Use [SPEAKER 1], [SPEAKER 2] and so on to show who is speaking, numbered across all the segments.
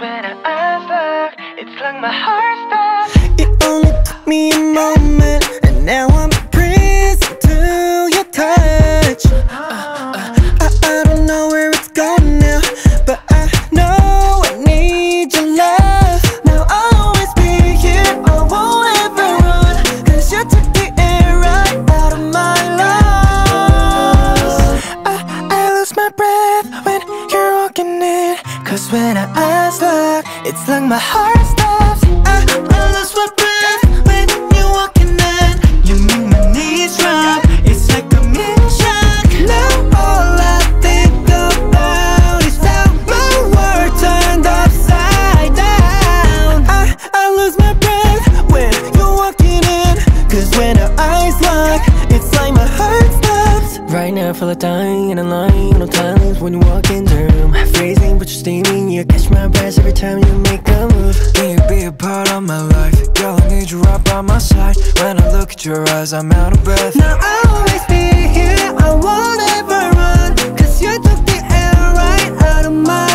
[SPEAKER 1] when our eyes lock, it's like my heart stops.
[SPEAKER 2] It only took me a moment, and now I'm a prison to your touch. I don't know where it's going now, but I know I need your love. Now I'll always be here, I won't ever run, cause you took the air right out of my lungs. I lose my breath when you're walking in, cause when our eyes lock, it's like my heart stops. I lose my breath when you're walking in. You make my knees drop, it's like I'm in shock. Now all I think about is how my world turned upside down. I lose my breath when you're walking in, cause when our eyes lock, it's like my heart stops. Right now I feel like dying in a line, no times when you walk in the room. Freezing but you're steaming, you catch my breath every time you make a move. Can you be a part of my life? Girl, I need you right by my side. When I look at your eyes, I'm out of breath. Now I'll always be here, I won't ever run, cause you took the air right out of my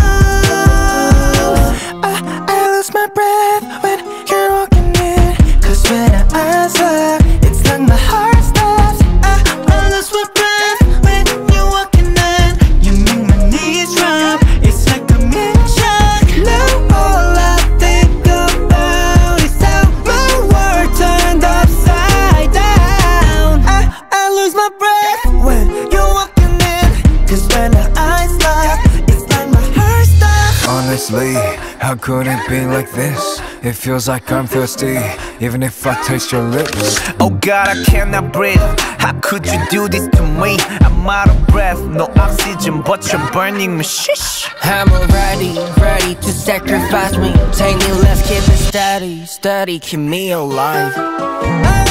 [SPEAKER 2] lungs. I lose my breath when you're walking in, cause when our eyes lock, it's like my heart stops. I lose my breath when you're walking in. You make my knees drop, it's like I'm in shock. Now all I think about is how my world turned upside down. I lose my breath when you're walking in, cause when our eyes lock, it's like my heart stops.
[SPEAKER 3] Honestly, how could it be like this? It feels like I'm thirsty, even if I taste your lips.
[SPEAKER 4] Oh God, I cannot breathe. How could you do this to me? I'm out of breath, no oxygen, but you're burning me. Shish.
[SPEAKER 5] I'm already ready to sacrifice me. Take me, let's keep it steady, steady, keep me alive.